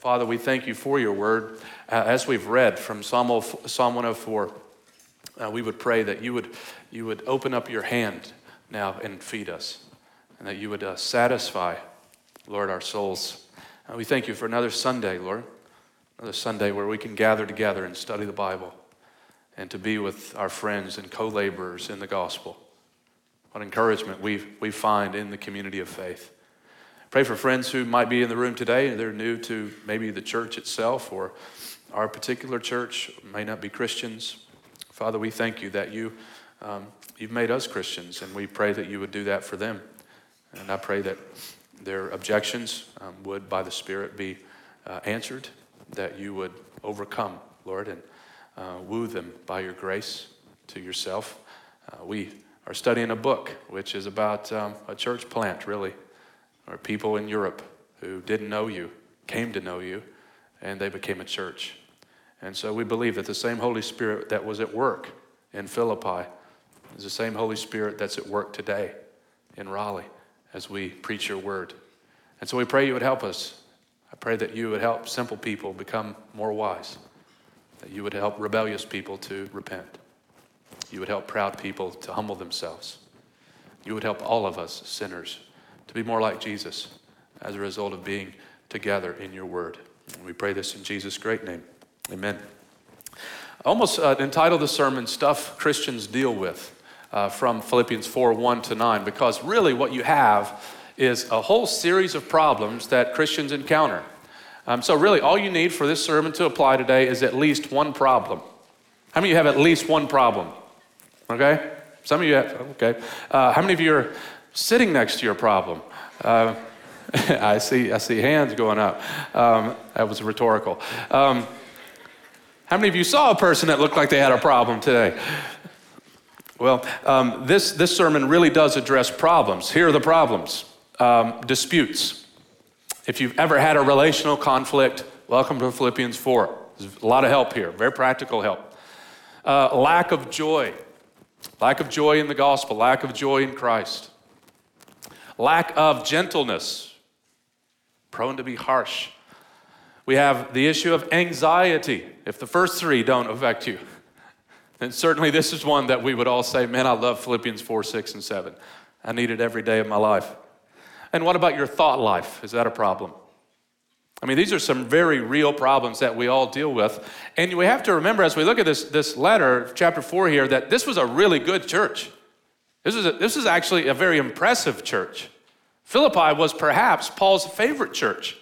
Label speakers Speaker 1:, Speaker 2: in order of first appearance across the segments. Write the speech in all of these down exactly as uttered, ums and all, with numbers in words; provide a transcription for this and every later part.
Speaker 1: Father, we thank you for your word. Uh, as we've read from Psalm one oh four, uh, we would pray that you would, you would open up your hand now and feed us, and that you would uh, satisfy, Lord, our souls. Uh, we thank you for another Sunday, Lord, another Sunday where we can gather together and study the Bible and to be with our friends and co-laborers in the gospel. What encouragement we we find in the community of faith. Pray for friends who might be in the room today and they're new to maybe the church itself or our particular church, may not be Christians. Father, we thank you that you, um, you've made us Christians, and we pray that you would do that for them. And I pray that their objections um, would, by the Spirit, be uh, answered, that you would overcome, Lord, and uh, woo them by your grace to yourself. Uh, we are studying a book which is about um, a church plant, really, or people in Europe who didn't know you, came to know you, and they became a church. And so we believe that the same Holy Spirit that was at work in Philippi is the same Holy Spirit that's at work today in Raleigh as we preach your word. And so we pray you would help us. I pray that you would help simple people become more wise, that you would help rebellious people to repent. You would help proud people to humble themselves. You would help all of us sinners to be more like Jesus as a result of being together in your word. And we pray this in Jesus' great name. Amen. I almost uh, entitled the sermon, Stuff Christians Deal With, uh, from Philippians four, one to nine, because really what you have is a whole series of problems that Christians encounter. Um, so really all you need for this sermon to apply today is at least one problem. How many of you have at least one problem? Okay? Some of you have, okay. Uh, how many of you are sitting next to your problem? Uh, I see I see hands going up. Um, that was rhetorical. Um, how many of you saw a person that looked like they had a problem today? Well, um, this, this sermon really does address problems. Here are the problems. Um, disputes. If you've ever had a relational conflict, welcome to Philippians four. There's a lot of help here, very practical help. Uh, lack of joy. Lack of joy in the gospel, lack of joy in Christ. Lack of gentleness, prone to be harsh. We have the issue of anxiety. If the first three don't affect you, then certainly this is one that we would all say, man, I love Philippians four, six, and seven. I need it every day of my life. And what about your thought life? Is that a problem? I mean, these are some very real problems that we all deal with. And we have to remember as we look at this, this letter, chapter four here, that this was a really good church. This is, a, this is actually a very impressive church. Philippi was perhaps Paul's favorite church.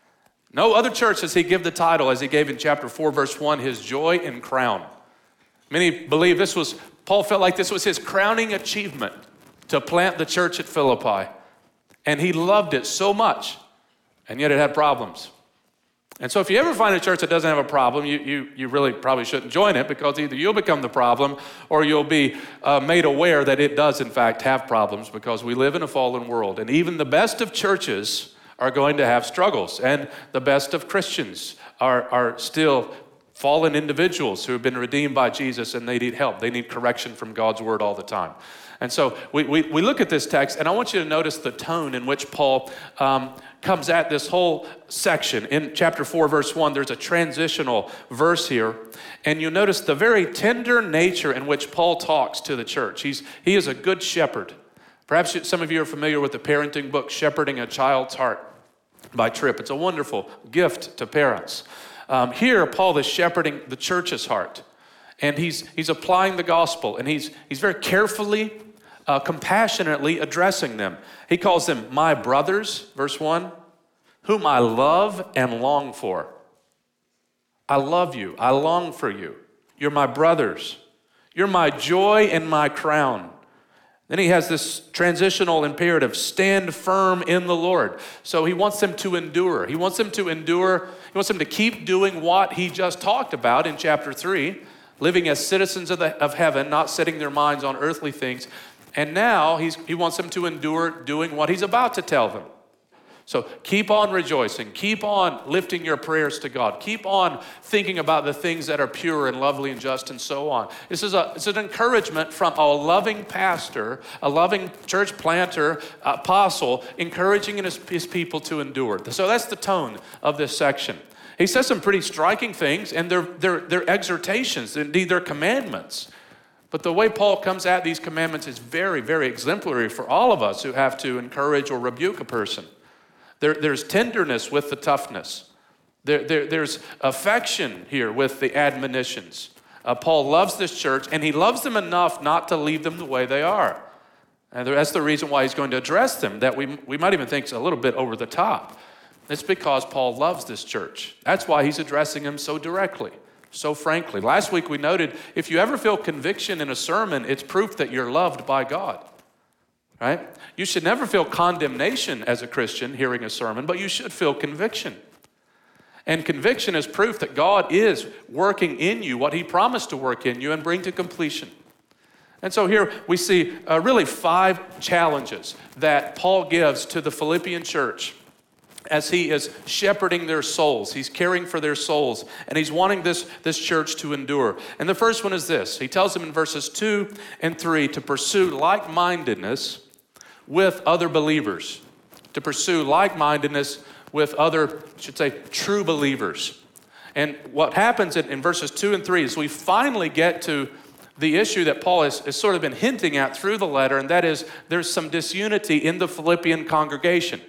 Speaker 1: No other church does he give the title, as he gave in chapter four, verse one, his joy and crown. Many believe this was, Paul felt like this was his crowning achievement to plant the church at Philippi. And he loved it so much, and yet it had problems. And so if you ever find a church that doesn't have a problem, you, you, you really probably shouldn't join it, because either you'll become the problem or you'll be uh, made aware that it does in fact have problems, because we live in a fallen world. And even the best of churches are going to have struggles, and the best of Christians are, are still fallen individuals who have been redeemed by Jesus, and they need help. They need correction from God's word all the time. And so we, we, we look at this text, and I want you to notice the tone in which Paul um, comes at this whole section. In chapter four, verse one, there's a transitional verse here, and you notice the very tender nature in which Paul talks to the church. He's, he is a good shepherd. Perhaps some of you are familiar with the parenting book, Shepherding a Child's Heart by Tripp. It's a wonderful gift to parents. Um, here, Paul is shepherding the church's heart, and he's he's applying the gospel, and he's he's very carefully, uh, compassionately addressing them. He calls them my brothers, verse one, whom I love and long for. I love you. I long for you. You're my brothers. You're my joy and my crown. Then he has this transitional imperative, stand firm in the Lord. So he wants them to endure. He wants them to endure. He wants them to keep doing what he just talked about in chapter three, living as citizens of, the, of heaven, not setting their minds on earthly things. And now he's, he wants them to endure doing what he's about to tell them. So keep on rejoicing. Keep on lifting your prayers to God. Keep on thinking about the things that are pure and lovely and just and so on. This is a, it's an encouragement from a loving pastor, a loving church planter, apostle, encouraging his, his people to endure. So that's the tone of this section. He says some pretty striking things, and they're, they're, they're exhortations, indeed they're commandments. But the way Paul comes at these commandments is very, very exemplary for all of us who have to encourage or rebuke a person. There, there's tenderness with the toughness. There, there, there's affection here with the admonitions. Uh, Paul loves this church, and he loves them enough not to leave them the way they are. And that's the reason why he's going to address them, that we, we might even think is a little bit over the top. It's because Paul loves this church. That's why he's addressing them so directly, so frankly. Last week we noted, if you ever feel conviction in a sermon, it's proof that you're loved by God. Right? You should never feel condemnation as a Christian hearing a sermon, but you should feel conviction. And conviction is proof that God is working in you what he promised to work in you and bring to completion. And so here we see uh, really five challenges that Paul gives to the Philippian church as he is shepherding their souls. He's caring for their souls, and he's wanting this, this church to endure. And the first one is this. He tells them in verses two and three to pursue like-mindedness with other believers, to pursue like-mindedness with other, I should say, true believers. And what happens in, in verses two and three is we finally get to the issue that Paul has, has sort of been hinting at through the letter, and that is there's some disunity in the Philippian congregation.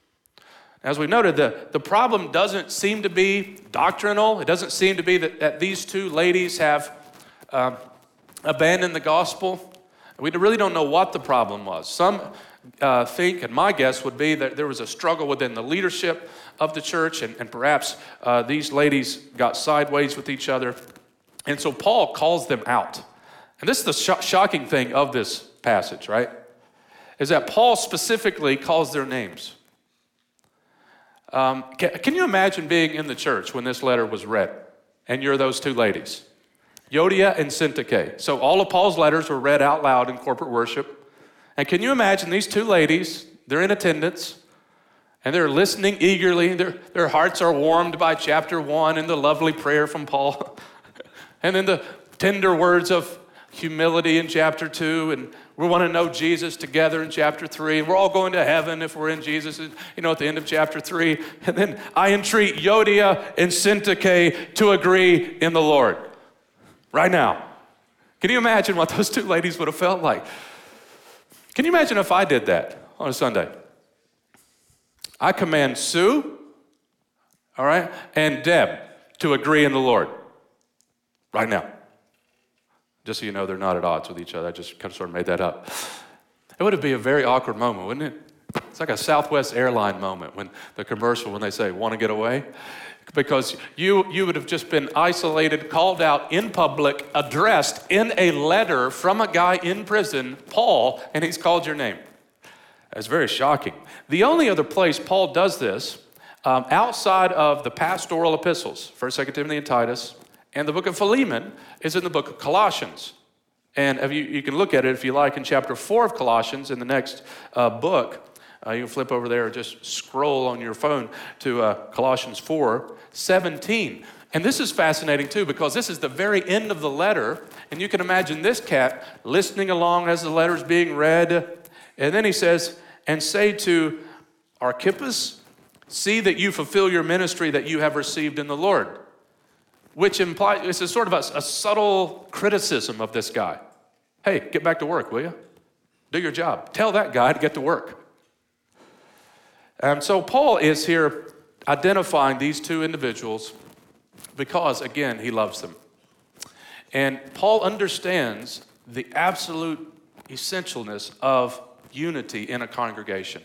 Speaker 1: As we noted, the, the problem doesn't seem to be doctrinal. It doesn't seem to be that, that these two ladies have uh, abandoned the gospel. We really don't know what the problem was. Some uh, think, and my guess would be that there was a struggle within the leadership of the church, and, and perhaps uh, these ladies got sideways with each other. And so Paul calls them out. And this is the sh- shocking thing of this passage, right? Is that Paul specifically calls their names. Um, can, can you imagine being in the church when this letter was read, and you're those two ladies, Euodia and Syntyche? So all of Paul's letters were read out loud in corporate worship. And can you imagine these two ladies, they're in attendance, and they're listening eagerly. Their, their hearts are warmed by chapter one and the lovely prayer from Paul. And then the tender words of humility in chapter two, and we want to know Jesus together in chapter three, and we're all going to heaven if we're in Jesus, you know, at the end of chapter three. And then I entreat Euodia and Syntyche to agree in the Lord right now. Can you imagine what those two ladies would have felt like? Can you imagine if I did that on a Sunday? I command Sue, all right, and Deb to agree in the Lord right now. Just so you know, they're not at odds with each other. I just kind of sort of made that up. It would be a very awkward moment, wouldn't it? It's like a Southwest airline moment when the commercial, when they say, want to get away? Because you, you would have just been isolated, called out in public, addressed in a letter from a guy in prison, Paul, and he's called your name. That's very shocking. The only other place Paul does this, um, outside of the pastoral epistles, First, Second Timothy, and Titus, and the book of Philemon, is in the book of Colossians. And if you, you can look at it, if you like, in chapter four of Colossians, in the next uh, book. Uh, you can flip over there or just scroll on your phone to uh, Colossians four seventeen. And this is fascinating too, because this is the very end of the letter. And you can imagine this cat listening along as the letter's being read. And then he says, and say to Archippus, see that you fulfill your ministry that you have received in the Lord. Which implies, it's a sort of a, a subtle criticism of this guy. Hey, get back to work, will you? Do your job. Tell that guy to get to work. And so Paul is here identifying these two individuals because, again, he loves them. And Paul understands the absolute essentialness of unity in a congregation.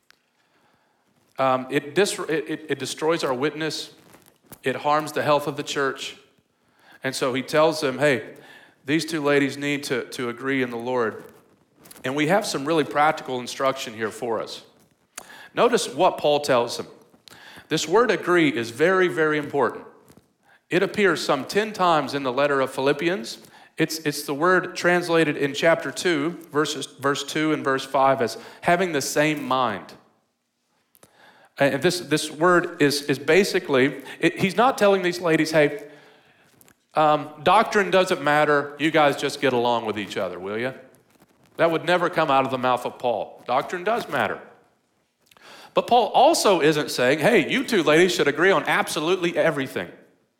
Speaker 1: Um, it, dis- it, it destroys our witness. It harms the health of the church. And so he tells them, hey, these two ladies need to, to agree in the Lord. And we have some really practical instruction here for us. Notice what Paul tells them. This word agree is very, very important. It appears some ten times in the letter of Philippians. It's, it's the word translated in chapter two, verses, verse two and verse five as having the same mind. And this, this word is, is basically, it, he's not telling these ladies, hey, um, doctrine doesn't matter. You guys just get along with each other, will you? That would never come out of the mouth of Paul. Doctrine does matter. But Paul also isn't saying, hey, you two ladies should agree on absolutely everything.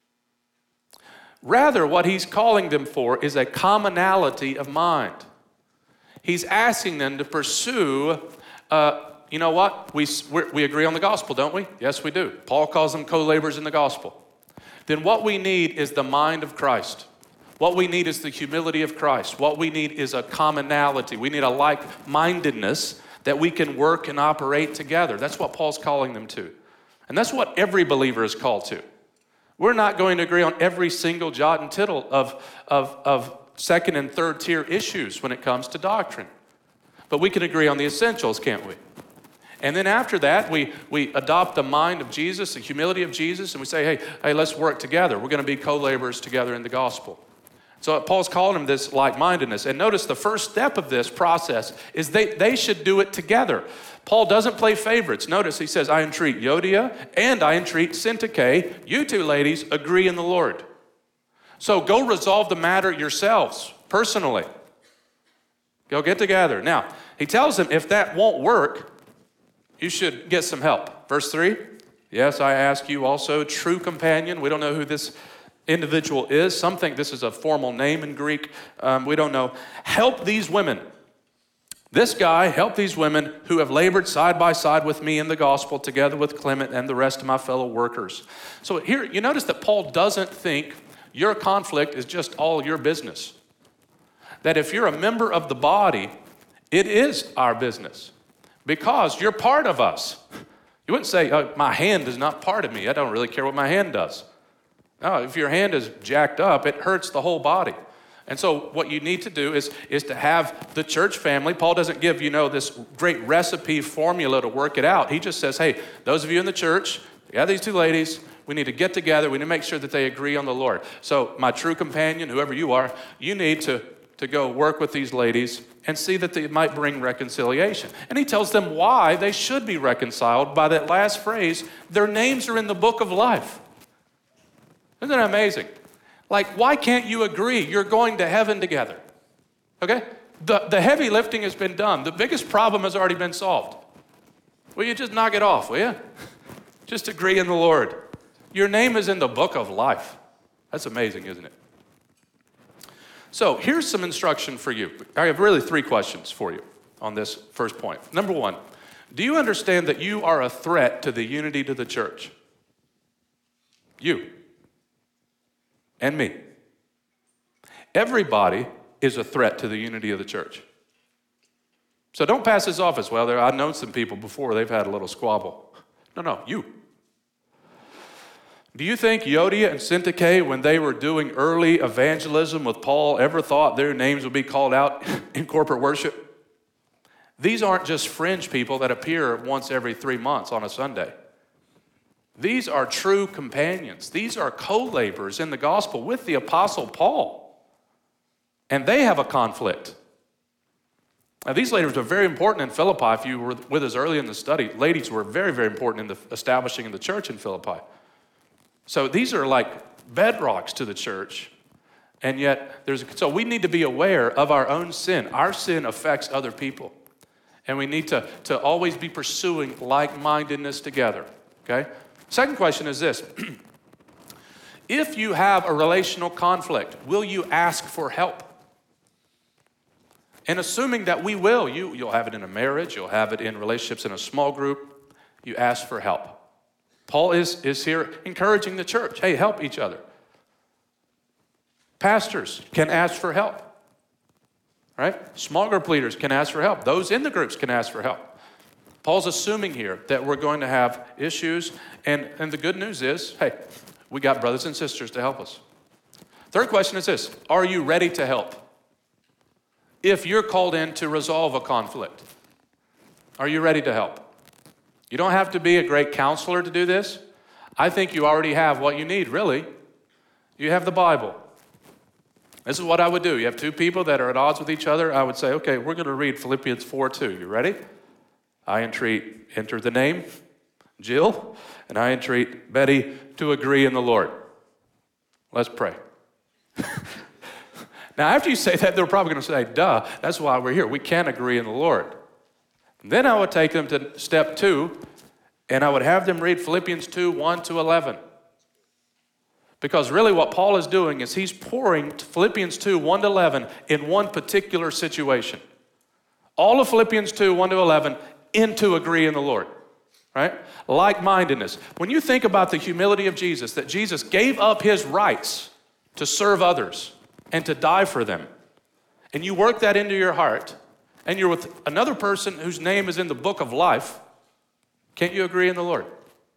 Speaker 1: Rather, what he's calling them for is a commonality of mind. He's asking them to pursue, uh, you know what? We, we agree on the gospel, don't we? Yes, we do. Paul calls them co-laborers in the gospel. Then what we need is the mind of Christ. What we need is the humility of Christ. What we need is a commonality. We need a like-mindedness that we can work and operate together. That's what Paul's calling them to. And that's what every believer is called to. We're not going to agree on every single jot and tittle of, of, of second and third tier issues when it comes to doctrine. But we can agree on the essentials, can't we? And then after that, we, we adopt the mind of Jesus, the humility of Jesus, and we say, hey, hey, let's work together. We're going to be co-laborers together in the gospel. So Paul's calling them this like-mindedness. And notice the first step of this process is they, they should do it together. Paul doesn't play favorites. Notice he says, I entreat Euodia and I entreat Syntyche. You two ladies agree in the Lord. So go resolve the matter yourselves, personally. Go get together. Now, he tells them if that won't work, you should get some help. Verse three, yes, I ask you also, true companion. We don't know who this individual is. Some think this is a formal name in Greek. Um, we don't know. Help these women. This guy, help these women who have labored side by side with me in the gospel, together with Clement and the rest of my fellow workers. So here, you notice that Paul doesn't think your conflict is just all your business. That if you're a member of the body, it is our business because you're part of us. You wouldn't say, oh, my hand is not part of me. I don't really care what my hand does. No, if your hand is jacked up, it hurts the whole body. And so what you need to do is, is to have the church family. Paul doesn't give, you know, this great recipe formula to work it out. He just says, hey, those of you in the church, you have these two ladies, we need to get together. We need to make sure that they agree on the Lord. So my true companion, whoever you are, you need to, to go work with these ladies and see that they might bring reconciliation. And he tells them why they should be reconciled by that last phrase, their names are in the book of life. Isn't that amazing? Like, why can't you agree? You're going to heaven together, okay? The, the heavy lifting has been done. The biggest problem has already been solved. Will you just knock it off, will you? Just agree in the Lord. Your name is in the book of life. That's amazing, isn't it? So here's some instruction for you. I have really three questions for you on this first point. Number one, do you understand that you are a threat to the unity of the church? You. And me. Everybody is a threat to the unity of the church. So don't pass this off as, well, there, I've known some people before, they've had a little squabble. No, no, you. Do you think Euodia and Syntyche, when they were doing early evangelism with Paul, ever thought their names would be called out in corporate worship? These aren't just fringe people that appear once every three months on a Sunday. These are true companions. These are co-laborers in the gospel with the Apostle Paul. And they have a conflict. Now, these ladies were very important in Philippi. If you were with us early in the study, ladies were very, very important in the establishing of the church in Philippi. So these are like bedrocks to the church. And yet, there's so we need to be aware of our own sin. Our sin affects other people. And we need to, to always be pursuing like-mindedness together, okay? Second question is this. If you have a relational conflict, will you ask for help? And assuming that we will, you, you'll have it in a marriage, you'll have it in relationships in a small group, you ask for help. Paul is, is here encouraging the church. Hey, help each other. Pastors can ask for help. Right? Small group leaders can ask for help. Those in the groups can ask for help. Paul's assuming here that we're going to have issues, and, and the good news is, hey, we got brothers and sisters to help us. Third question is this, are you ready to help? If you're called in to resolve a conflict, are you ready to help? You don't have to be a great counselor to do this. I think you already have what you need, really. You have the Bible. This is what I would do. You have two people that are at odds with each other. I would say, okay, we're going to read Philippians four two. You ready? I entreat, enter the name, Jill, and I entreat Betty to agree in the Lord. Let's pray. Now, after you say that, they're probably going to say, duh, that's why we're here. We can't agree in the Lord. And then I would take them to step two, and I would have them read Philippians two, one to eleven. Because really what Paul is doing is he's pouring Philippians two, one to eleven in one particular situation. All of Philippians two, one to eleven into agree in the Lord. Right? Like-mindedness. When you think about the humility of Jesus, that Jesus gave up his rights to serve others and to die for them, and you work that into your heart, and you're with another person whose name is in the book of life, can't you agree in the Lord?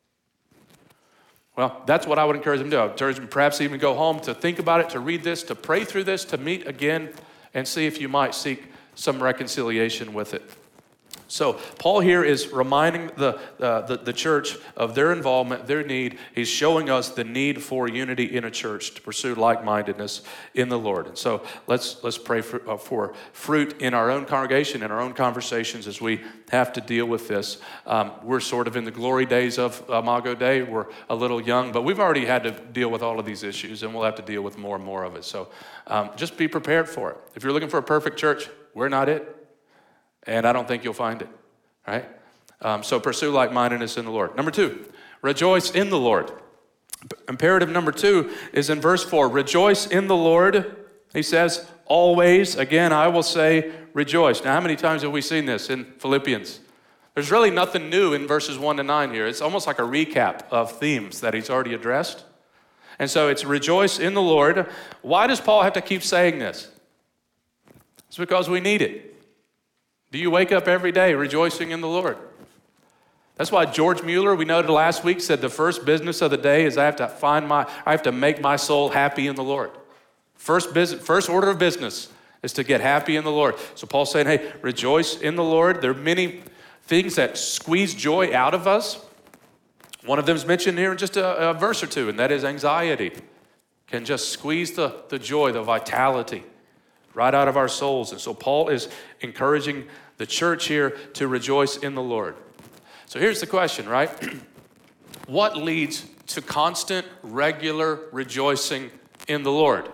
Speaker 1: Well, that's what I would encourage them to do. I would encourage them perhaps even go home to think about it, to read this, to pray through this, to meet again, and see if you might seek some reconciliation with it. So Paul here is reminding the, uh, the, the church of their involvement, their need. He's showing us the need for unity in a church to pursue like-mindedness in the Lord. And so let's, let's pray for, uh, for fruit in our own congregation, in our own conversations as we have to deal with this. Um, we're sort of in the glory days of Imago Dei. We're a little young, but we've already had to deal with all of these issues, and we'll have to deal with more and more of it. So um, just be prepared for it. If you're looking for a perfect church, we're not it. And I don't think you'll find it, right? Um, so pursue like-mindedness in the Lord. Number two, rejoice in the Lord. Imperative number two is in verse four. Rejoice in the Lord. He says, always. Again, I will say rejoice. Now, how many times have we seen this in Philippians? There's really nothing new in verses one to nine here. It's almost like a recap of themes that he's already addressed. And so it's rejoice in the Lord. Why does Paul have to keep saying this? It's because we need it. Do you wake up every day rejoicing in the Lord? That's why George Mueller, we noted last week, said the first business of the day is I have to find my, I have to make my soul happy in the Lord. First business, first order of business is to get happy in the Lord. So Paul's saying, hey, rejoice in the Lord. There are many things that squeeze joy out of us. One of them is mentioned here in just a, a verse or two, and that is anxiety. Can just squeeze the, the joy, the vitality right out of our souls. And so Paul is encouraging the church here to rejoice in the Lord. So here's the question, right? What leads to constant, regular rejoicing in the Lord?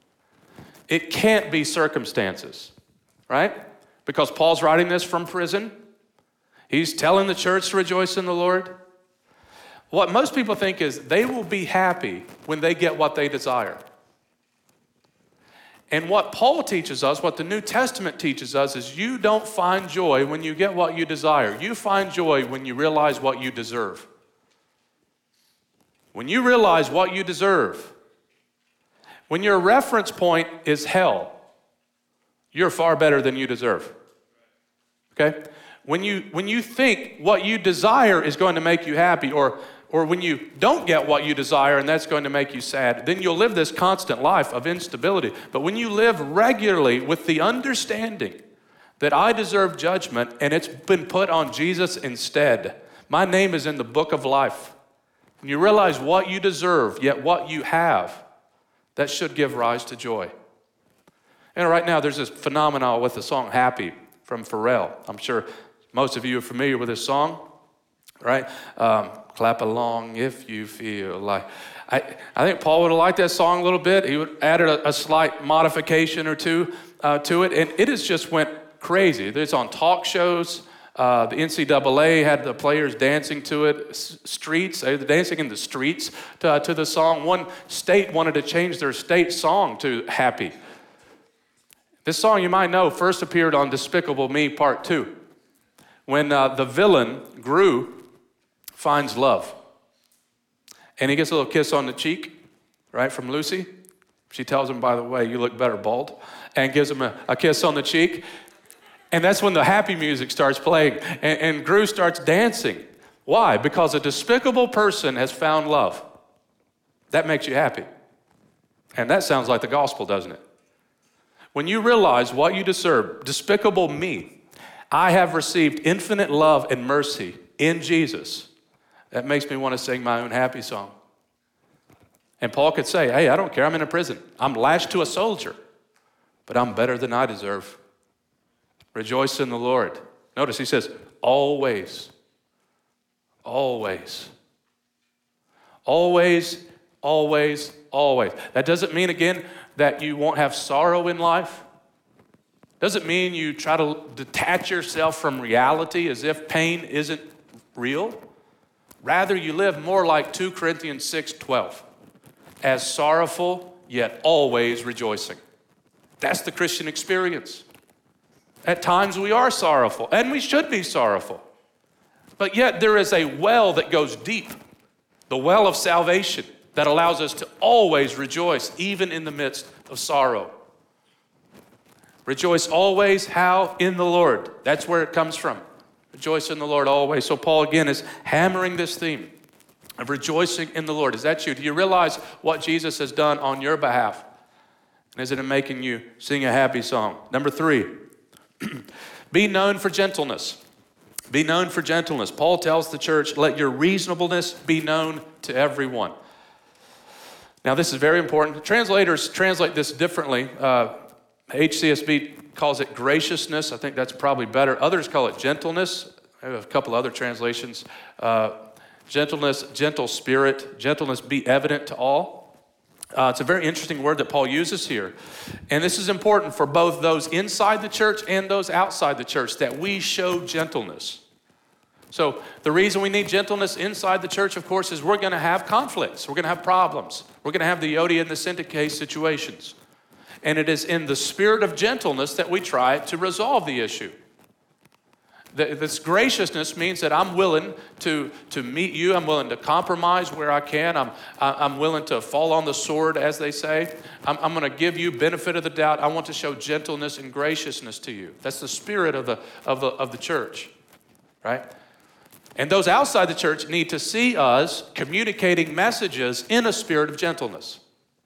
Speaker 1: It can't be circumstances, right? Because Paul's writing this from prison. He's telling the church to rejoice in the Lord. What most people think is they will be happy when they get what they desire. And what Paul teaches us, what the New Testament teaches us, is you don't find joy when you get what you desire. You find joy when you realize what you deserve. When you realize what you deserve, when your reference point is hell, you're far better than you deserve. Okay? When you, when you think what you desire is going to make you happy, or Or when you don't get what you desire and that's going to make you sad, then you'll live this constant life of instability. But when you live regularly with the understanding that I deserve judgment and it's been put on Jesus instead, my name is in the book of life. When you realize what you deserve, yet what you have, that should give rise to joy. And right now there's this phenomenon with the song Happy from Pharrell. I'm sure most of you are familiar with this song, right? Um, Clap along if you feel like. I, I think Paul would have liked that song a little bit. He would added a, a slight modification or two uh, to it, and it has just went crazy. It's on talk shows. Uh, the N C double A had the players dancing to it. S- streets, they were dancing in the streets to, uh, to the song. One state wanted to change their state song to Happy. This song, you might know, first appeared on Despicable Me Part two, when uh, the villain, Gru, finds love. And he gets a little kiss on the cheek, right, from Lucy. She tells him, by the way, you look better bald, and gives him a, a kiss on the cheek. And that's when the happy music starts playing, and, and Gru starts dancing. Why? Because a despicable person has found love. That makes you happy. And that sounds like the gospel, doesn't it? When you realize what you deserve, despicable me, I have received infinite love and mercy in Jesus. That makes me want to sing my own happy song. And Paul could say, hey, I don't care, I'm in a prison. I'm lashed to a soldier, but I'm better than I deserve. Rejoice in the Lord. Notice he says, always. Always. Always, always, always. That doesn't mean, again, that you won't have sorrow in life. Doesn't mean you try to detach yourself from reality as if pain isn't real. Rather, you live more like two Corinthians six twelve, as sorrowful, yet always rejoicing. That's the Christian experience. At times we are sorrowful, and we should be sorrowful. But yet there is a well that goes deep, the well of salvation that allows us to always rejoice, even in the midst of sorrow. Rejoice always, how? In the Lord. That's where it comes from. Rejoice in the Lord always. So Paul again is hammering this theme of rejoicing in the Lord. Is that you? Do you realize what Jesus has done on your behalf? And is it in making you sing a happy song? Number three, be known for gentleness. Be known for gentleness. Paul tells the church, let your reasonableness be known to everyone. Now this is very important. Translators translate this differently. Uh, H C S B calls it graciousness. I think that's probably better. Others call it gentleness. I have a couple other translations. Uh, gentleness, gentle spirit, gentleness be evident to all. Uh, it's a very interesting word that Paul uses here. And this is important for both those inside the church and those outside the church, that we show gentleness. So the reason we need gentleness inside the church, of course, is we're going to have conflicts. We're going to have problems. We're going to have the Euodia and the Syntyche situations. And it is in the spirit of gentleness that we try to resolve the issue. This graciousness means that I'm willing to, to meet you. I'm willing to compromise where I can. I'm, I'm willing to fall on the sword, as they say. I'm, I'm going to give you benefit of the doubt. I want to show gentleness and graciousness to you. That's the spirit of the, of the, of the church, right? And those outside the church need to see us communicating messages in a spirit of gentleness.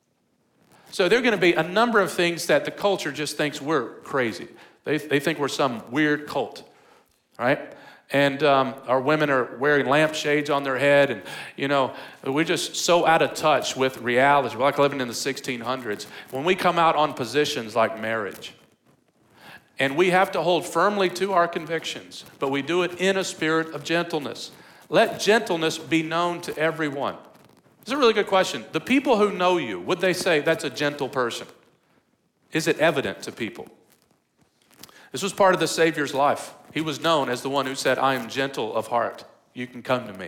Speaker 1: So there are going to be a number of things that the culture just thinks we're crazy. They, they think we're some weird cult, right? And um, our women are wearing lampshades on their head, and, you know, we're just so out of touch with reality. We're like living in the sixteen hundreds. When we come out on positions like marriage, and we have to hold firmly to our convictions, but we do it in a spirit of gentleness. Let gentleness be known to everyone. This is a really good question. The people who know you, would they say that's a gentle person? Is it evident to people? This was part of the Savior's life. He was known as the one who said, I am gentle of heart. You can come to me.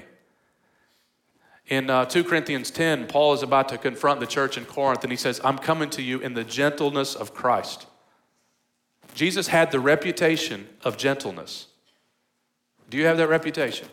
Speaker 1: In uh, two Corinthians ten, Paul is about to confront the church in Corinth, and he says, I'm coming to you in the gentleness of Christ. Jesus had the reputation of gentleness. Do you have that reputation?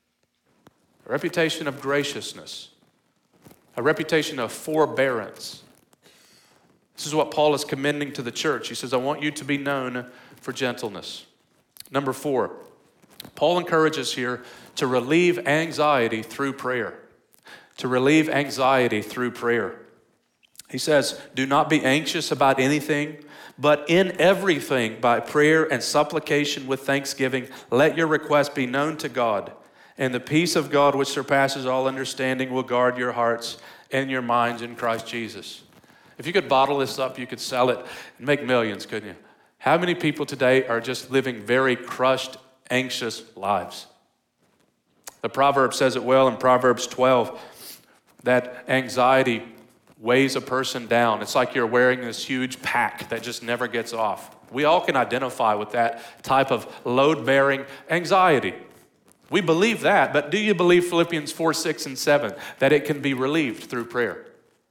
Speaker 1: A reputation of graciousness. A reputation of forbearance. This is what Paul is commending to the church. He says, I want you to be known for gentleness. Number four, Paul encourages here to relieve anxiety through prayer. To relieve anxiety through prayer. He says, do not be anxious about anything, but in everything by prayer and supplication with thanksgiving, let your requests be known to God. And the peace of God, which surpasses all understanding, will guard your hearts and your minds in Christ Jesus. If you could bottle this up, you could sell it and make millions, couldn't you? How many people today are just living very crushed, anxious lives? The proverb says it well in Proverbs twelve, that anxiety weighs a person down. It's like you're wearing this huge pack that just never gets off. We all can identify with that type of load-bearing anxiety. We believe that, but do you believe Philippians four, six, and seven, that it can be relieved through prayer?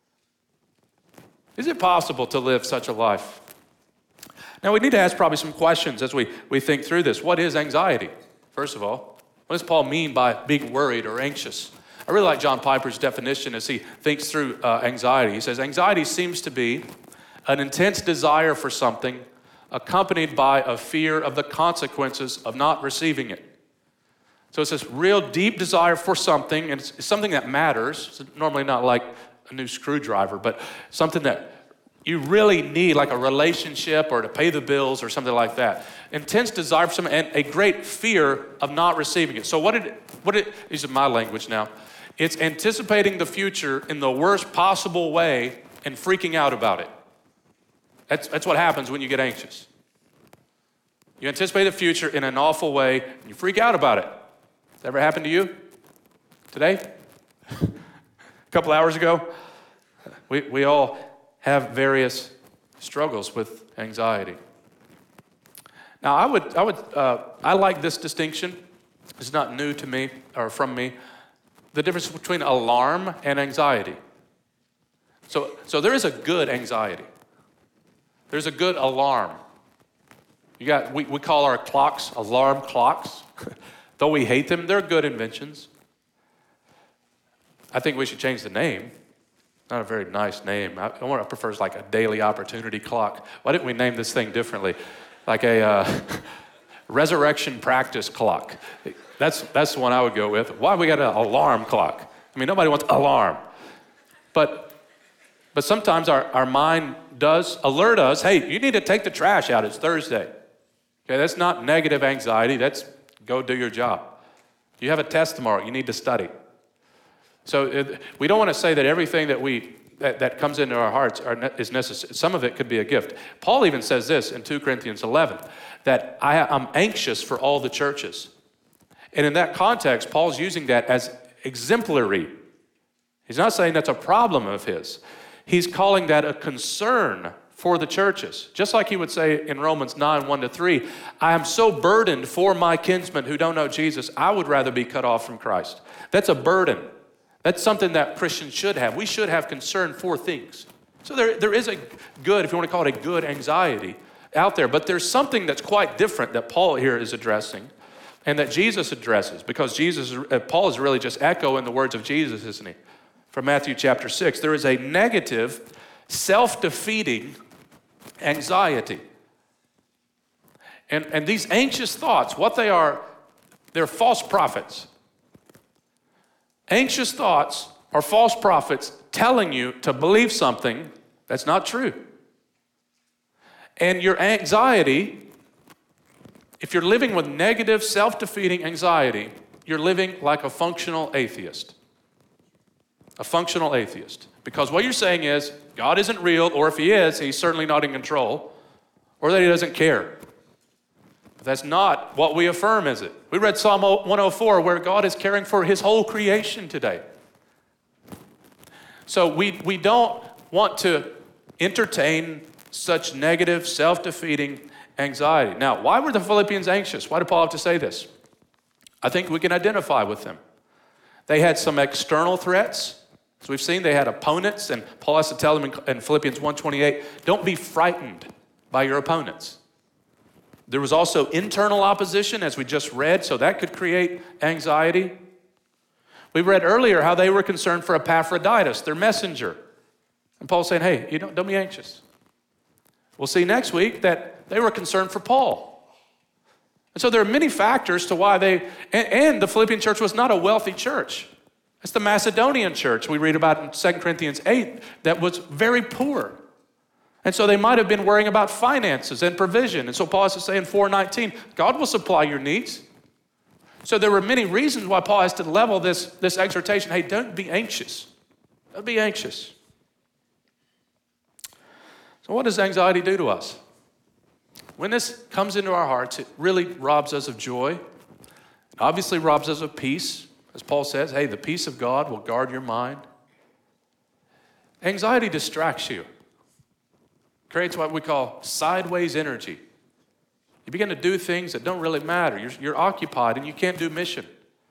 Speaker 1: Is it possible to live such a life? Now, we need to ask probably some questions as we, we think through this. What is anxiety? First of all, what does Paul mean by being worried or anxious? I really like John Piper's definition as he thinks through uh, anxiety. He says, anxiety seems to be an intense desire for something accompanied by a fear of the consequences of not receiving it. So it's this real deep desire for something, and it's something that matters. It's normally not like a new screwdriver, but something that you really need, like a relationship or to pay the bills or something like that. Intense desire for something and a great fear of not receiving it. So what did, what did, these are my language now. It's anticipating the future in the worst possible way and freaking out about it. That's, that's what happens when you get anxious. You anticipate the future in an awful way and you freak out about it. Ever happened to you? today, a couple hours ago, we, we all have various struggles with anxiety. Now, I would, I would, uh, I like this distinction. It's not new to me or from me. The difference between alarm and anxiety. So, so there is a good anxiety. There's a good alarm. You got, we, we call our clocks alarm clocks. Though we hate them, they're good inventions. I think we should change the name. Not a very nice name. I, I prefer like a daily opportunity clock. Why didn't we name this thing differently? Like a uh, resurrection practice clock. That's, that's the one I would go with. Why we got an alarm clock? I mean, nobody wants alarm. But, but sometimes our, our mind does alert us, hey, you need to take the trash out. It's Thursday. Okay, that's not negative anxiety. That's go do your job. You have a test tomorrow. You need to study. So it, we don't want to say that everything that we that, that comes into our hearts are ne- is necessary. Some of it could be a gift. Paul even says this in two Corinthians eleven, that I, I'm anxious for all the churches. And in that context, Paul's using that as exemplary. He's not saying that's a problem of his. He's calling that a concern for the churches. Just like he would say in Romans nine, one to three, I am so burdened for my kinsmen who don't know Jesus, I would rather be cut off from Christ. That's a burden. That's something that Christians should have. We should have concern for things. So there, there is a good, if you want to call it a good anxiety out there, but there's something that's quite different that Paul here is addressing and that Jesus addresses, because Jesus, uh, Paul is really just echoing the words of Jesus, isn't he? From Matthew chapter six, there is a negative, self-defeating anxiety. And, and these anxious thoughts, what they are, they're false prophets. Anxious thoughts are false prophets telling you to believe something that's not true. And your anxiety, if you're living with negative, self-defeating anxiety, you're living like a functional atheist. A functional atheist. Because what you're saying is, God isn't real, or if he is, he's certainly not in control, or that he doesn't care. But that's not what we affirm, is it? We read Psalm one oh four, where God is caring for his whole creation today. So we, we don't want to entertain such negative, self-defeating anxiety. Now, why were the Philippians anxious? Why did Paul have to say this? I think we can identify with them. They had some external threats. As we've seen, they had opponents, and Paul has to tell them in, in Philippians one twenty-eight, don't be frightened by your opponents. There was also internal opposition, as we just read, so that could create anxiety. We read earlier how they were concerned for Epaphroditus, their messenger. And Paul's saying, hey, you don't, don't be anxious. We'll see next week that they were concerned for Paul. And so there are many factors to why they, and, and the Philippian church was not a wealthy church. It's the Macedonian church we read about in Second Corinthians eight that was very poor. And so they might have been worrying about finances and provision. And so Paul has to say in four nineteen, God will supply your needs. So there were many reasons why Paul has to level this, this exhortation. Hey, don't be anxious. Don't be anxious. So what does anxiety do to us? When this comes into our hearts, it really robs us of joy. It obviously robs us of peace. As Paul says, hey, the peace of God will guard your mind. Anxiety distracts you. Creates what we call sideways energy. You begin to do things that don't really matter. You're, you're occupied and you can't do mission.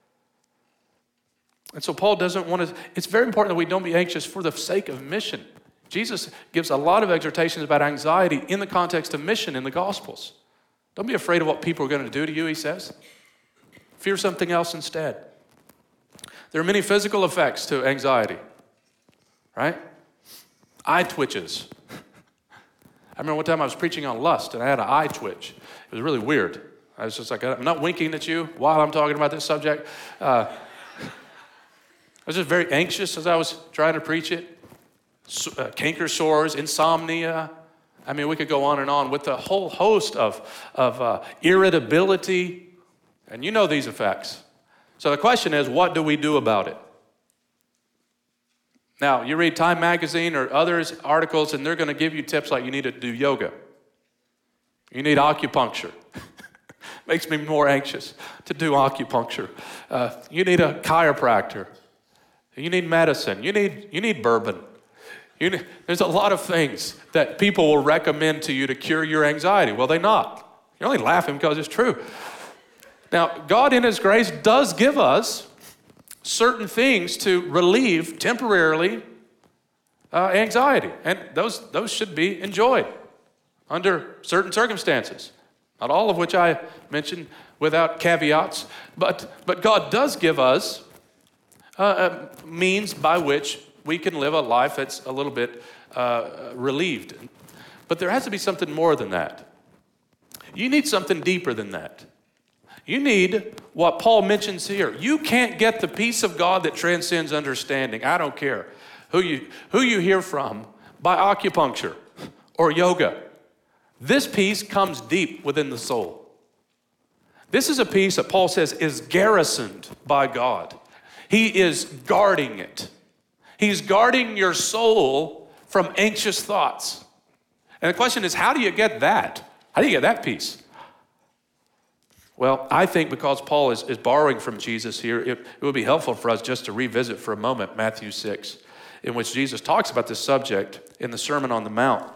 Speaker 1: And so Paul doesn't want to, it's very important that we don't be anxious for the sake of mission. Jesus gives a lot of exhortations about anxiety in the context of mission in the Gospels. Don't be afraid of what people are going to do to you, he says. Fear something else instead. There are many physical effects to anxiety, right? Eye twitches. I remember one time I was preaching on lust and I had an eye twitch. It was really weird. I was just like, I'm not winking at you while I'm talking about this subject. Uh, I was just very anxious as I was trying to preach it. So, uh, canker sores, insomnia. I mean, we could go on and on with a whole host of, of uh, irritability. And you know these effects. So the question is, what do we do about it? Now, you read Time Magazine or others articles, and they're going to give you tips like you need to do yoga. You need acupuncture. Makes me more anxious to do acupuncture. Uh, you need a chiropractor. You need medicine. You need, you need bourbon. You need, there's a lot of things that people will recommend to you to cure your anxiety. Well, they're not. You're only laughing because it's true. Now, God in his grace does give us certain things to relieve temporarily uh, anxiety. And those, those should be enjoyed under certain circumstances. Not all of which I mentioned without caveats. But, but God does give us uh, means by which we can live a life that's a little bit uh, relieved. But there has to be something more than that. You need something deeper than that. You need what Paul mentions here. You can't get the peace of God that transcends understanding. I don't care who you, who you hear from by acupuncture or yoga. This peace comes deep within the soul. This is a peace that Paul says is garrisoned by God. He is guarding it. He's guarding your soul from anxious thoughts. And the question is, how do you get that? How do you get that peace? Well, I think because Paul is, is borrowing from Jesus here, it, it would be helpful for us just to revisit for a moment Matthew six, in which Jesus talks about this subject in the Sermon on the Mount.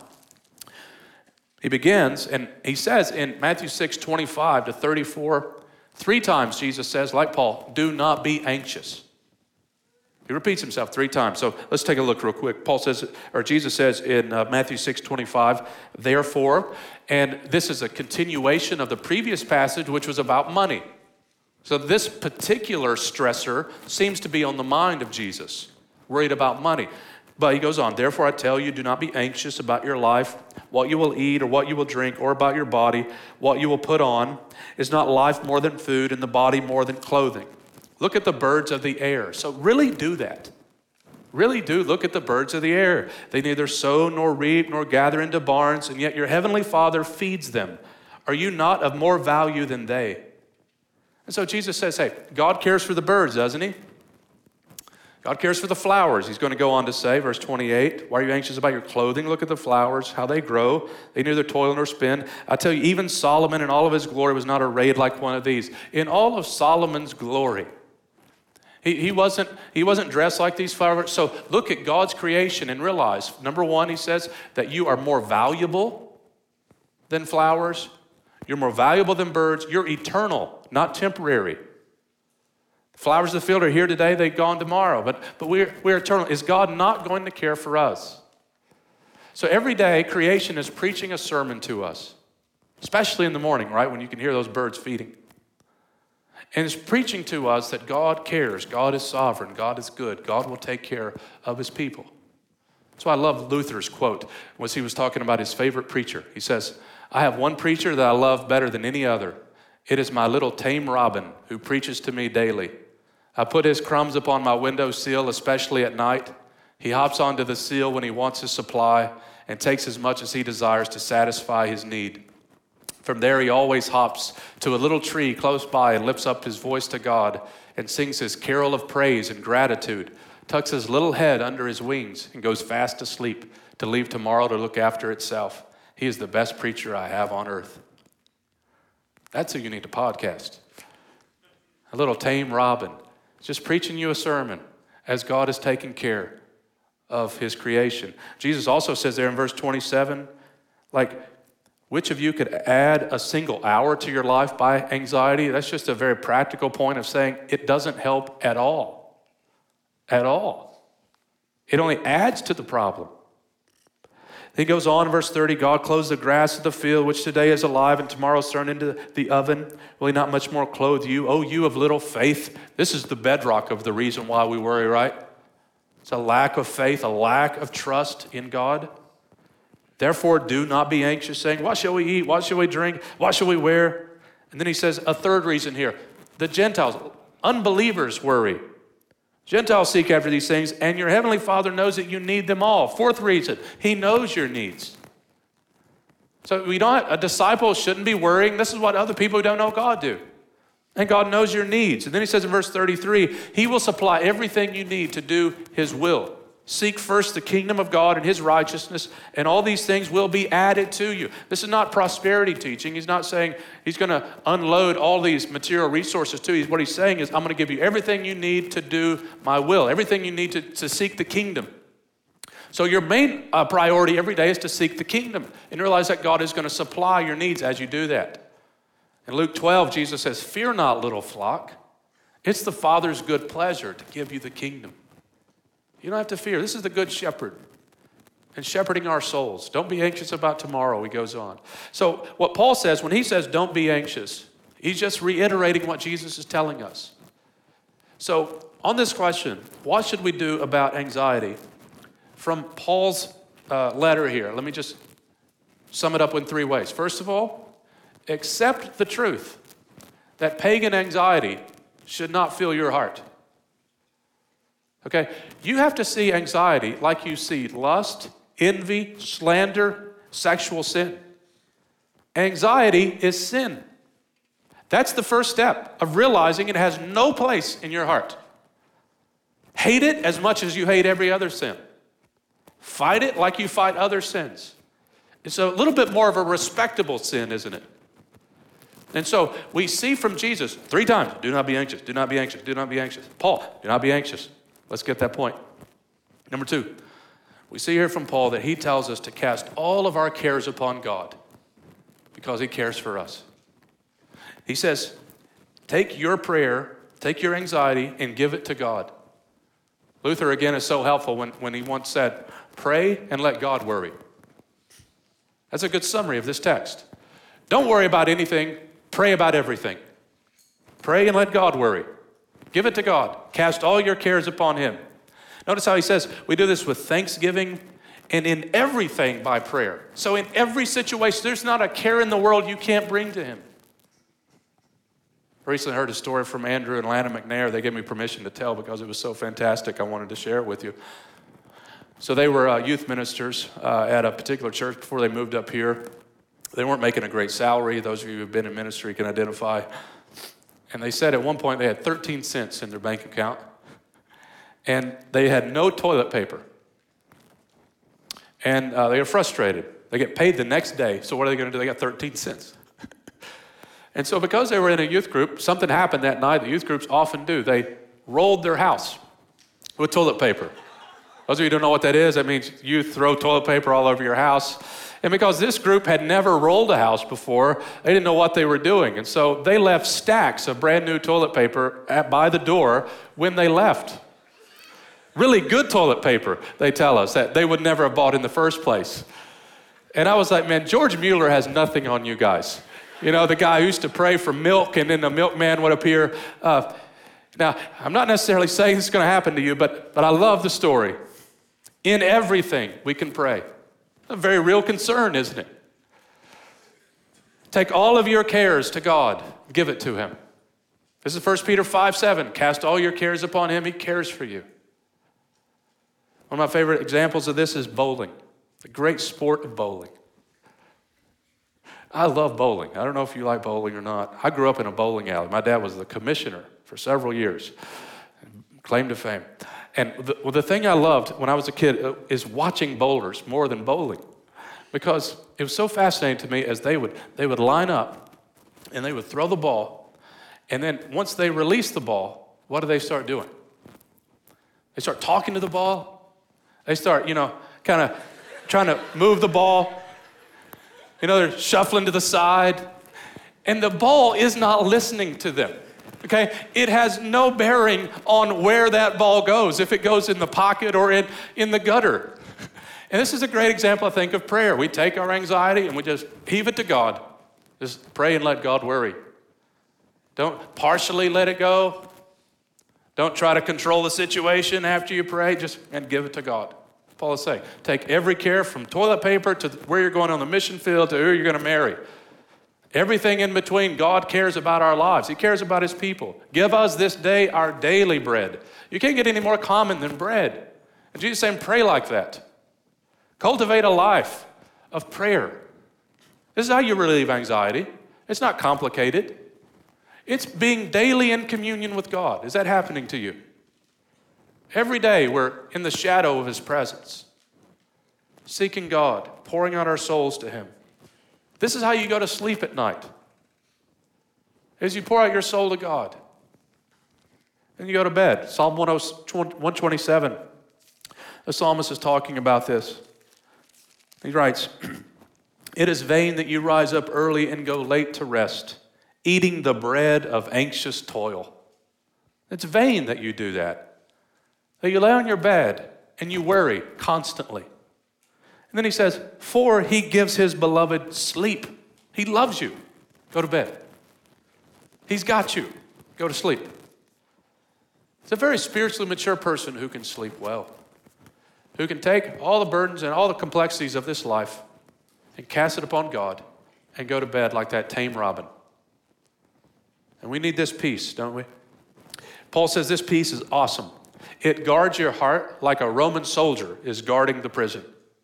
Speaker 1: He begins, and he says in Matthew six, twenty-five to thirty-four, three times Jesus says, like Paul, do not be anxious. He repeats himself three times. So let's take a look real quick. Paul says, or Jesus says in uh, Matthew six, twenty-five, therefore, and this is a continuation of the previous passage, which was about money. So this particular stressor seems to be on the mind of Jesus, worried about money. But he goes on, therefore I tell you, do not be anxious about your life, what you will eat or what you will drink, or about your body, what you will put on. Is not life more than food, and the body more than clothing? Look at the birds of the air. So really do that. Really do look at the birds of the air. They neither sow nor reap nor gather into barns, and yet your heavenly Father feeds them. Are you not of more value than they? And so Jesus says, hey, God cares for the birds, doesn't he? God cares for the flowers. He's going to go on to say, verse twenty-eight, why are you anxious about your clothing? Look at the flowers, how they grow. They neither toil nor spin. I tell you, even Solomon in all of his glory was not arrayed like one of these. In all of Solomon's glory, He, he, wasn't, he wasn't dressed like these flowers. So look at God's creation and realize, number one, he says that you are more valuable than flowers. You're more valuable than birds. You're eternal, not temporary. The flowers of the field are here today, they're gone tomorrow. But, but we're, we're eternal. Is God not going to care for us? So every day, creation is preaching a sermon to us, especially in the morning, right, when you can hear those birds feeding. And it's preaching to us that God cares, God is sovereign, God is good, God will take care of his people. That's why I love Luther's quote when he was talking about his favorite preacher. He says, I have one preacher that I love better than any other. It is my little tame robin who preaches to me daily. I put his crumbs upon my window sill, especially at night. He hops onto the sill when he wants his supply and takes as much as he desires to satisfy his need. From there, he always hops to a little tree close by and lifts up his voice to God and sings his carol of praise and gratitude, tucks his little head under his wings and goes fast to sleep to leave tomorrow to look after itself. He is the best preacher I have on earth. That's who you need to podcast. A little tame robin, just preaching you a sermon as God is taking care of his creation. Jesus also says there in verse twenty-seven, like, which of you could add a single hour to your life by anxiety? That's just a very practical point of saying it doesn't help at all. At all. It only adds to the problem. He goes on in verse thirty, God clothes the grass of the field, which today is alive and tomorrow is thrown into the oven. Will he not much more clothe you? Oh, you of little faith. This is the bedrock of the reason why we worry, right? It's a lack of faith, a lack of trust in God. Therefore, do not be anxious, saying, what shall we eat? What shall we drink? What shall we wear? And then he says a third reason here. The Gentiles, unbelievers worry. Gentiles seek after these things, and your heavenly Father knows that you need them all. Fourth reason, he knows your needs. So we don't, a disciple shouldn't be worrying. This is what other people who don't know God do. And God knows your needs. And then he says in verse thirty-three, he will supply everything you need to do his will. Seek first the kingdom of God and his righteousness, and all these things will be added to you. This is not prosperity teaching. He's not saying he's going to unload all these material resources to you. What he's saying is, I'm going to give you everything you need to do my will, everything you need to, to seek the kingdom. So your main uh, priority every day is to seek the kingdom and realize that God is going to supply your needs as you do that. In Luke twelve, Jesus says, fear not, little flock. It's the Father's good pleasure to give you the kingdom. You don't have to fear. This is the good shepherd and shepherding our souls. Don't be anxious about tomorrow, he goes on. So what Paul says, when he says don't be anxious, he's just reiterating what Jesus is telling us. So on this question, what should we do about anxiety? From Paul's uh, letter here, let me just sum it up in three ways. First of all, accept the truth that pagan anxiety should not fill your heart. Okay, you have to see anxiety like you see lust, envy, slander, sexual sin. Anxiety is sin. That's the first step of realizing it has no place in your heart. Hate it as much as you hate every other sin. Fight it like you fight other sins. It's a little bit more of a respectable sin, isn't it? And so we see from Jesus three times, do not be anxious, do not be anxious, do not be anxious. Paul, do not be anxious. Let's get that point. Number two, we see here from Paul that he tells us to cast all of our cares upon God because he cares for us. He says, take your prayer, take your anxiety, and give it to God. Luther, again, is so helpful when, when he once said, pray and let God worry. That's a good summary of this text. Don't worry about anything, pray about everything. Pray and let God worry. Give it to God. Cast all your cares upon him. Notice how he says we do this with thanksgiving and in everything by prayer. So in every situation, there's not a care in the world you can't bring to him. I recently heard a story from Andrew and Lana McNair. They gave me permission to tell because it was so fantastic. I wanted to share it with you. So they were uh, youth ministers uh, at a particular church before they moved up here. They weren't making a great salary. Those of you who've been in ministry can identify. And they said at one point they had thirteen cents in their bank account, and they had no toilet paper. And uh, they were frustrated. They get paid the next day, so what are they going to do? They got thirteen cents. And so because they were in a youth group, something happened that night that youth groups often do. They rolled their house with toilet paper. Those of you who don't know what that is, that means you throw toilet paper all over your house. And because this group had never rolled a house before, they didn't know what they were doing. And so they left stacks of brand new toilet paper at, by the door when they left. Really good toilet paper, they tell us, that they would never have bought in the first place. And I was like, man, George Mueller has nothing on you guys. You know, the guy who used to pray for milk and then the milkman would appear. Uh, now, I'm not necessarily saying this is going to happen to you, but, but I love the story. In everything, we can pray. A very real concern, isn't it? Take all of your cares to God. Give it to him. This is First Peter five seven. Cast all your cares upon him. He cares for you. One of my favorite examples of this is bowling. The great sport of bowling. I love bowling. I don't know if you like bowling or not. I grew up in a bowling alley. My dad was the commissioner for several years. Claim to fame. And the, well, the thing I loved when I was a kid is watching bowlers more than bowling, because it was so fascinating to me as they would they would line up and they would throw the ball, and then once they release the ball, what do they start doing? They start talking to the ball. They start, you know, kind of trying to move the ball. You know, they're shuffling to the side, and the ball is not listening to them. Okay, it has no bearing on where that ball goes, if it goes in the pocket or in, in the gutter. And this is a great example, I think, of prayer. We take our anxiety and we just heave it to God. Just pray and let God worry. Don't partially let it go. Don't try to control the situation after you pray. Just and give it to God. Paul is saying, take every care from toilet paper to where you're going on the mission field to who you're going to marry. Everything in between, God cares about our lives. He cares about his people. Give us this day our daily bread. You can't get any more common than bread. And Jesus is saying, pray like that. Cultivate a life of prayer. This is how you relieve anxiety. It's not complicated. It's being daily in communion with God. Is that happening to you? Every day we're in the shadow of his presence, seeking God, pouring out our souls to him. This is how you go to sleep at night, as you pour out your soul to God. And you go to bed. Psalm one twenty-seven, the psalmist is talking about this. He writes, "It is vain that you rise up early and go late to rest, eating the bread of anxious toil." It's vain that you do that. That you lay on your bed and you worry constantly. And then he says, "For he gives his beloved sleep." He loves you. Go to bed. He's got you. Go to sleep. It's a very spiritually mature person who can sleep well, who can take all the burdens and all the complexities of this life and cast it upon God and go to bed like that tame robin. And we need this peace, don't we? Paul says this peace is awesome. It guards your heart like a Roman soldier is guarding the prison.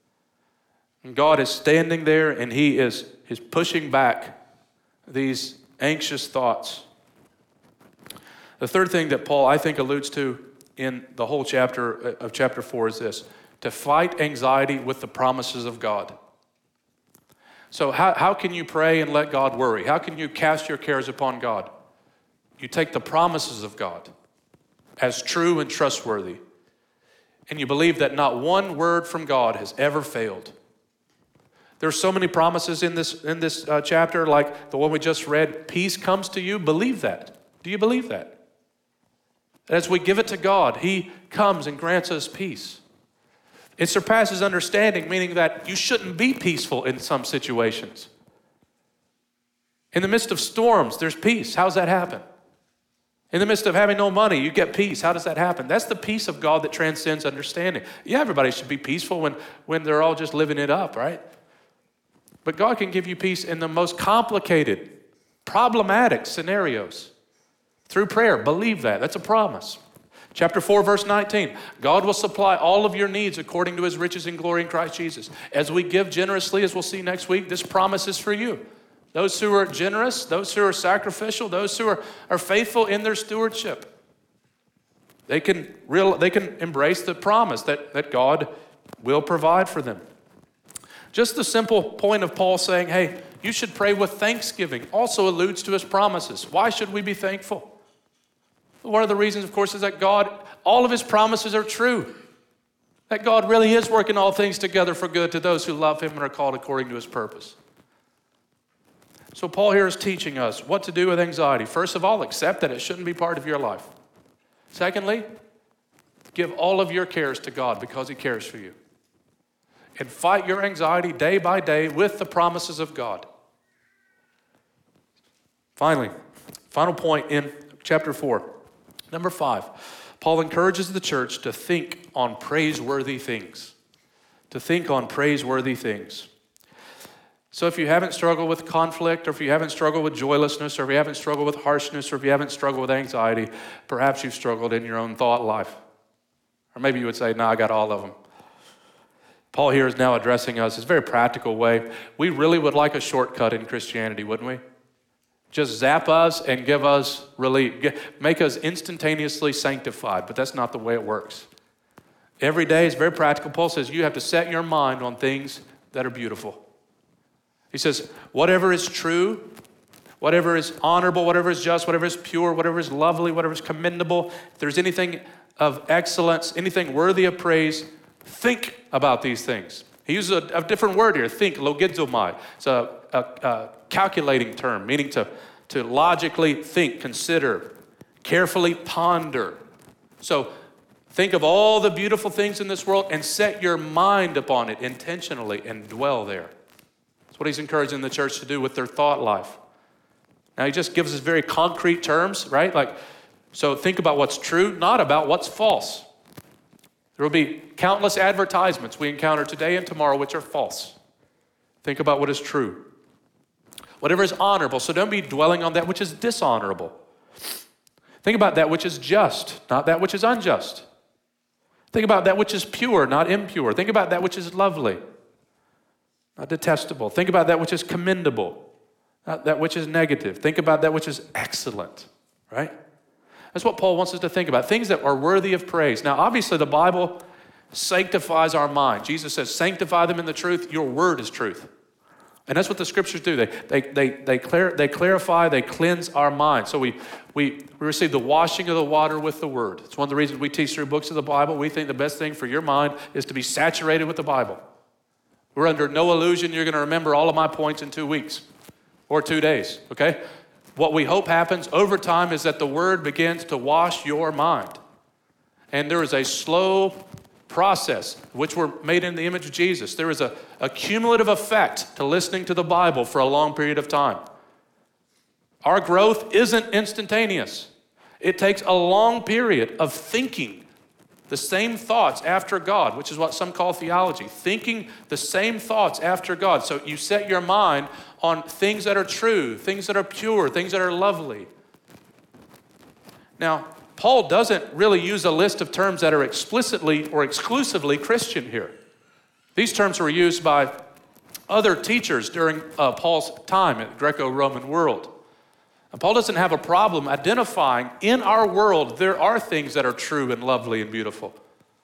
Speaker 1: And God is standing there and he is, is pushing back these anxious thoughts. The third thing that Paul, I think, alludes to in the whole chapter of chapter four is this: to fight anxiety with the promises of God. So how, how can you pray and let God worry? How can you cast your cares upon God? You take the promises of God as true and trustworthy, and you believe that not one word from God has ever failed. There's so many promises in this, in this uh, chapter, like the one we just read. Peace comes to you. Believe that. Do you believe that? As we give it to God, he comes and grants us peace. It surpasses understanding, meaning that you shouldn't be peaceful in some situations. In the midst of storms, there's peace. How does that happen? In the midst of having no money, you get peace. How does that happen? That's the peace of God that transcends understanding. Yeah, everybody should be peaceful when, when they're all just living it up, right? But God can give you peace in the most complicated, problematic scenarios. Through prayer, believe that. That's a promise. Chapter four, verse nineteen, God will supply all of your needs according to his riches and glory in Christ Jesus. As we give generously, as we'll see next week, this promise is for you. Those who are generous, those who are sacrificial, those who are, are faithful in their stewardship, they can, real, they can embrace the promise that, that God will provide for them. Just the simple point of Paul saying, hey, you should pray with thanksgiving, also alludes to his promises. Why should we be thankful? One of the reasons, of course, is that God, all of his promises are true. That God really is working all things together for good to those who love him and are called according to his purpose. So Paul here is teaching us what to do with anxiety. First of all, accept that it shouldn't be part of your life. Secondly, give all of your cares to God because he cares for you. And fight your anxiety day by day with the promises of God. Finally, final point in chapter four. Number five, Paul encourages the church to think on praiseworthy things. To think on praiseworthy things. So if you haven't struggled with conflict, or if you haven't struggled with joylessness, or if you haven't struggled with harshness, or if you haven't struggled with anxiety, perhaps you've struggled in your own thought life. Or maybe you would say, no, I got all of them. Paul here is now addressing us in a very practical way. We really would like a shortcut in Christianity, wouldn't we? Just zap us and give us relief, make us instantaneously sanctified, but that's not the way it works. Every day is very practical. Paul says you have to set your mind on things that are beautiful. He says, whatever is true, whatever is honorable, whatever is just, whatever is pure, whatever is lovely, whatever is commendable, if there's anything of excellence, anything worthy of praise, think about these things. He uses a, a different word here, think, logizomai. It's a, a, a calculating term, meaning to, to logically think, consider, carefully ponder. So think of all the beautiful things in this world and set your mind upon it intentionally and dwell there. That's what he's encouraging the church to do with their thought life. Now he just gives us very concrete terms, right? Like, so think about what's true, not about what's false. There will be countless advertisements we encounter today and tomorrow which are false. Think about what is true. Whatever is honorable, so don't be dwelling on that which is dishonorable. Think about that which is just, not that which is unjust. Think about that which is pure, not impure. Think about that which is lovely, not detestable. Think about that which is commendable, not that which is negative. Think about that which is excellent, right? That's what Paul wants us to think about, things that are worthy of praise. Now, obviously, the Bible sanctifies our mind. Jesus says, sanctify them in the truth. Your word is truth. And that's what the scriptures do. They, they, they, they, clar- they clarify, they cleanse our mind. So we, we, we receive the washing of the water with the word. It's one of the reasons we teach through books of the Bible. We think the best thing for your mind is to be saturated with the Bible. We're under no illusion you're going to remember all of my points in two weeks or two days, okay? What we hope happens over time is that the word begins to wash your mind. And there is a slow process, which we're made in the image of Jesus. There is a, a cumulative effect to listening to the Bible for a long period of time. Our growth isn't instantaneous. It takes a long period of thinking the same thoughts after God, which is what some call theology, thinking the same thoughts after God. So you set your mind on things that are true, things that are pure, things that are lovely. Now, Paul doesn't really use a list of terms that are explicitly or exclusively Christian here. These terms were used by other teachers during uh, Paul's time in the Greco-Roman world. And Paul doesn't have a problem identifying in our world there are things that are true and lovely and beautiful.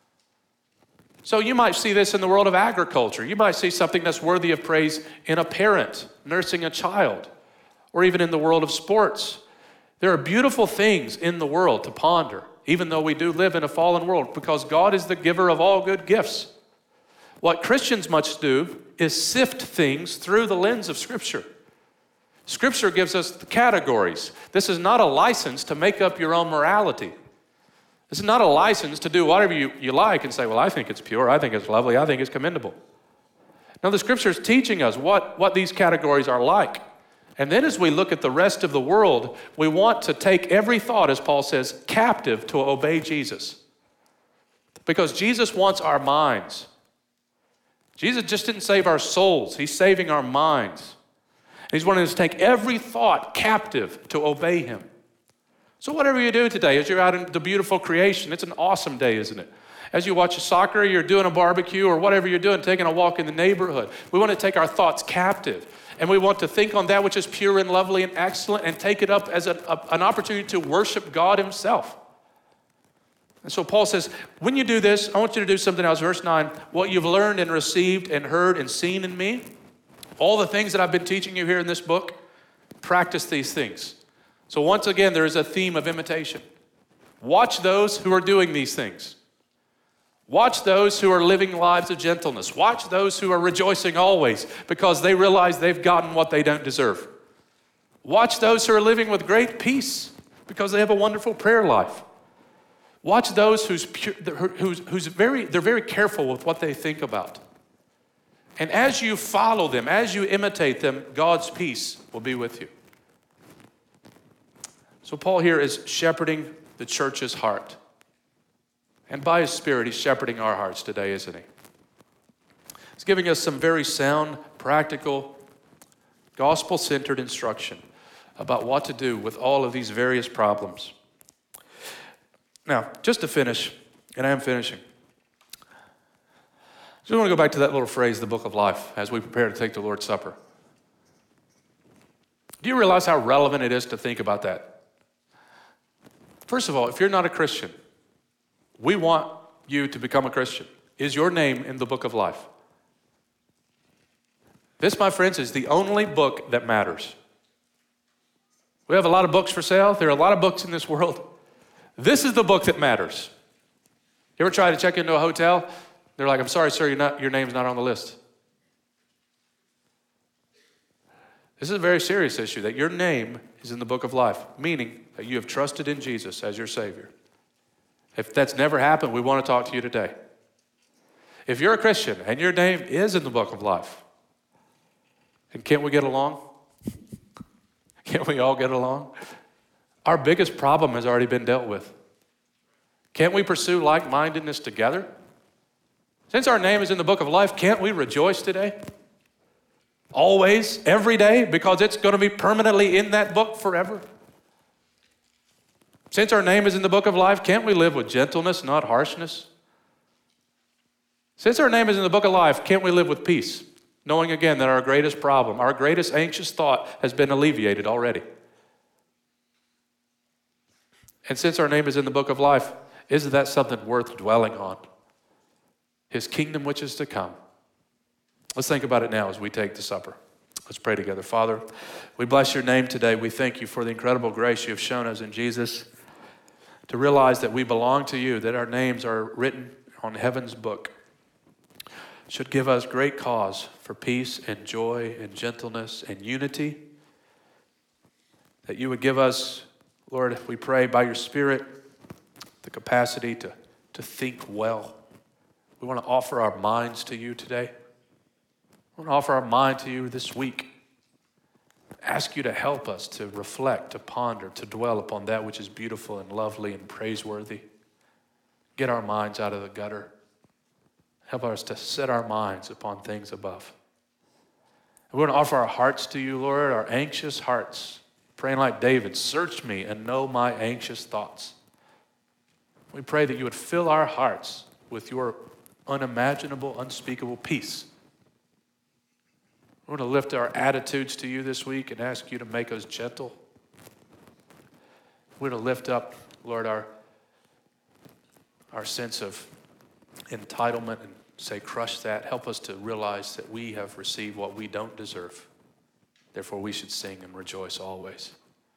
Speaker 1: So you might see this in the world of agriculture. You might see something that's worthy of praise in a parent nursing a child, or even in the world of sports. There are beautiful things in the world to ponder, even though we do live in a fallen world, because God is the giver of all good gifts. What Christians must do is sift things through the lens of Scripture. Scripture gives us the categories. This is not a license to make up your own morality. This is not a license to do whatever you, you like and say, well, I think it's pure, I think it's lovely, I think it's commendable. Now, the Scripture is teaching us what, what these categories are like. And then as we look at the rest of the world, we want to take every thought, as Paul says, captive to obey Jesus. Because Jesus wants our minds. Jesus just didn't save our souls. He's saving our minds. And he's wanting us to take every thought captive to obey him. So whatever you do today, as you're out in the beautiful creation, it's an awesome day, isn't it? As you watch soccer, you're doing a barbecue, or whatever you're doing, taking a walk in the neighborhood. We want to take our thoughts captive. And we want to think on that which is pure and lovely and excellent and take it up as a, a, an opportunity to worship God himself. And so Paul says, when you do this, I want you to do something else. Verse nine, what you've learned and received and heard and seen in me, all the things that I've been teaching you here in this book, practice these things. So once again, there is a theme of imitation. Watch those who are doing these things. Watch those who are living lives of gentleness. Watch those who are rejoicing always because they realize they've gotten what they don't deserve. Watch those who are living with great peace because they have a wonderful prayer life. Watch those who's, pure, who's, who's very, they're very careful with what they think about. And as you follow them, as you imitate them, God's peace will be with you. So Paul here is shepherding the church's heart. And by his Spirit, he's shepherding our hearts today, isn't he? He's giving us some very sound, practical, gospel-centered instruction about what to do with all of these various problems. Now, just to finish, and I am finishing, I just want to go back to that little phrase, the book of life, as we prepare to take the Lord's Supper. Do you realize how relevant it is to think about that? First of all, if you're not a Christian, we want you to become a Christian. Is your name in the book of life? This, my friends, is the only book that matters. We have a lot of books for sale. There are a lot of books in this world. This is the book that matters. You ever try to check into a hotel? They're like, I'm sorry, sir, you're not, your name's not on the list. This is a very serious issue, that your name is in the book of life, meaning that you have trusted in Jesus as your Savior. If that's never happened, we want to talk to you today. If you're a Christian and your name is in the book of life, and can't we get along? Can't we all get along? Our biggest problem has already been dealt with. Can't we pursue like-mindedness together? Since our name is in the book of life, can't we rejoice today? Always, every day, because it's going to be permanently in that book forever. Since our name is in the book of life, can't we live with gentleness, not harshness? Since our name is in the book of life, can't we live with peace, knowing again that our greatest problem, our greatest anxious thought has been alleviated already? And since our name is in the book of life, isn't that something worth dwelling on? His kingdom which is to come. Let's think about it now as we take the supper. Let's pray together. Father, we bless your name today. We thank you for the incredible grace you have shown us in Jesus to realize that we belong to you, that our names are written on heaven's book. Should give us great cause for peace and joy and gentleness and unity. That you would give us, Lord, we pray by your Spirit, the capacity to, to think well. We want to offer our minds to you today. We want to offer our mind to you this week. Ask you to help us to reflect, to ponder, to dwell upon that which is beautiful and lovely and praiseworthy. Get our minds out of the gutter. Help us to set our minds upon things above. We want to offer our hearts to you, Lord, our anxious hearts, praying like David, search me and know my anxious thoughts. We pray that you would fill our hearts with your unimaginable, unspeakable peace. We want to lift our attitudes to you this week and ask you to make us gentle. We want to lift up, Lord, our, our sense of entitlement and say, crush that. Help us to realize that we have received what we don't deserve. Therefore, we should sing and rejoice always.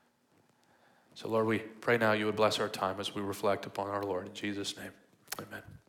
Speaker 1: So, Lord, we pray now you would bless our time as we reflect upon our Lord. In Jesus' name, amen.